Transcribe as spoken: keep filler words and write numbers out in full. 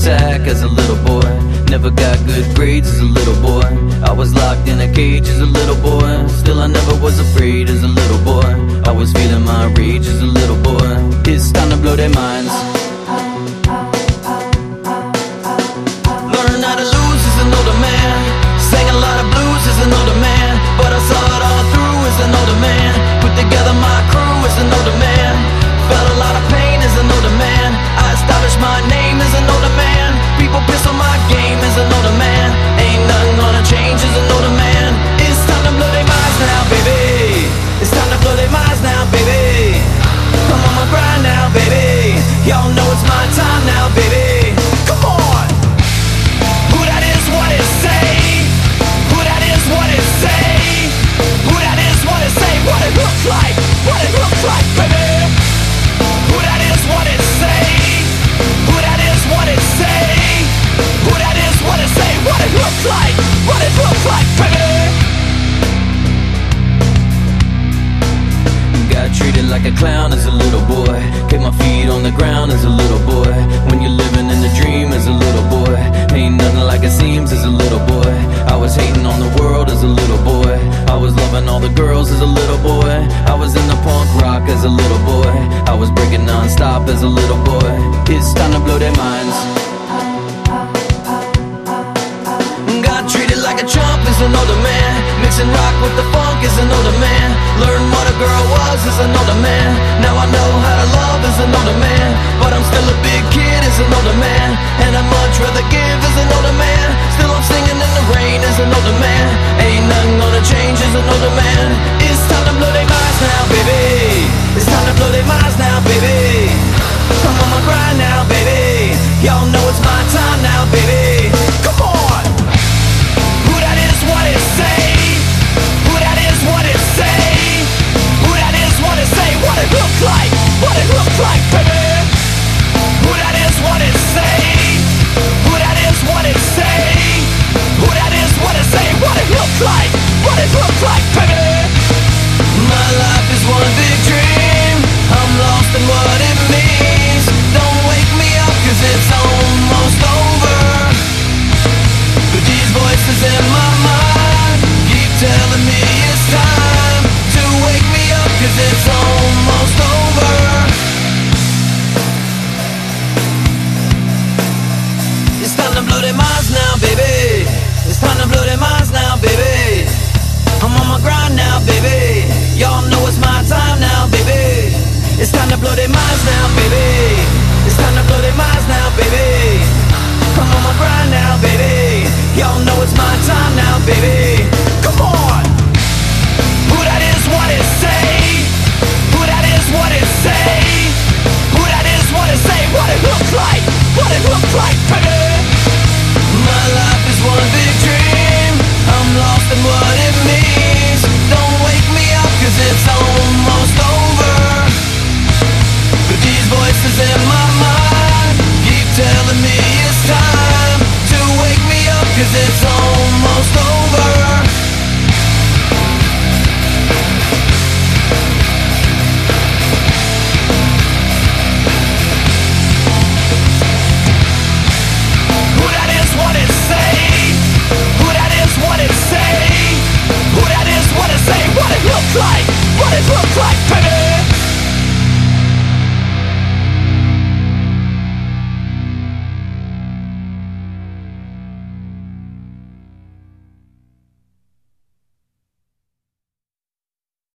sack as a little boy. Never got good grades as a little boy. I was locked in a cage as a little boy. Still I never was afraid as a little boy. I was feeling my rage as a little boy. It's time to blow their minds. Learn how to lose as an older man. Sang a lot of blues as an older man, but I saw it all through as an older man. Put together my crew as an older man. Felt a lot of pain as an older man. I established my name as an older man. People piss on my game as an older man. Ain't nothing gonna change as an older man. It's time to blow their minds now, baby. It's time to blow their minds now, baby. I'm on my grind now, baby. Y'all know it's my time now, baby. Come on. Who that is, what it say? Who that is, what it say? Who that is, what it say? What it looks like? What it looks like, baby. Who that is, what it say? Who that is, what it say? Who that is, what it say? What it looks like? What it looks like, baby. Got treated like a clown as a little boy. Kept my feet on the ground as a little boy. When you're living in the dream as a little boy, ain't nothing like it seems as a little boy. I was hating on the world as a little boy. I was loving all the girls as a little boy. I was in the punk rock as a little boy. I was breaking non-stop as a little boy. It's time to blow their minds. Got treated like a chump as an older man. Mixing rock with the funk as an older man. Learned what a girl was as an older man. Now I know how to love as an older man. But I'm still a big kid as an older man. And I'd much rather give as an older man. Still I'm singing in the rain as an older man. Ain't nothing gonna change as an older man. It's time to blow their minds now, baby. It's time to blow their minds now, baby. I'm on my grind now, baby. Y'all know it's my time now, baby. Come on. Who that is, what it say? Who that is, what it say? Who that is, what it say? What it looks like? What it looks like, baby. Who that is, what it say? Who that is, what it say? Who that is, what it say? What it looks like? What it looks like, baby. My life is one big dream. I'm lost in what it means. Don't wake me up 'cause it's almost over. But these voices in my mind keep telling me it's time to wake me up 'cause it's almost over. It's time to blow their minds now, baby. It's time to blow their minds now, baby. I'm on my grind now, baby. Y'all know it's my time now, baby. It's time to blow their minds now, baby. It's time to blow their minds now, baby. I'm on my grind now, baby. Y'all know it's my time now, baby. Come on. Who that is, what it say? Who that is, what it say? Who that is, what it say? What it looks like? What it looks like, baby.